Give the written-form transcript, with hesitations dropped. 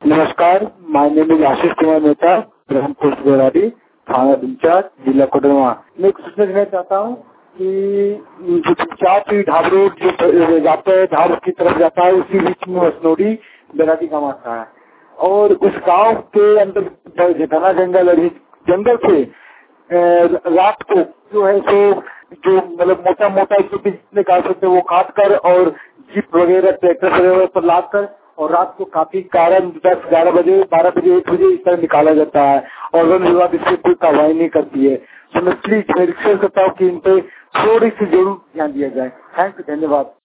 नमस्कार, my name is Ashish Kumar Mehta, ग्राम post Berari, थाना इंचार्ज, जिला कोडरमा। मैं सूचना देना चाहता हूँ कि जो चार ढाब रोड जो जाता है ढाब की तरफ जाता है, उसी बीच में वसनोडी बेरारी गाँव आता है और उस गांव के अंदर घना जंगल है। जंगल से रात को जो है सो जो मतलब मोटा मोटा जो भी जितने काट सकते वो काट कर और जीप वगैरह ट्रैक्टर वगैरह पर लाद कर और रात को काफी कारण 10-11 बजे 12 बजे 1 बजे इस तरह निकाला जाता है और वन विभाग इससे कोई कार्रवाई नहीं करती है। तो मैं प्लीज मैं रिक्वेस्ट करता हूँ कि इन पे थोड़ी सी जरूर ध्यान दिया जाए। थैंक यू, धन्यवाद।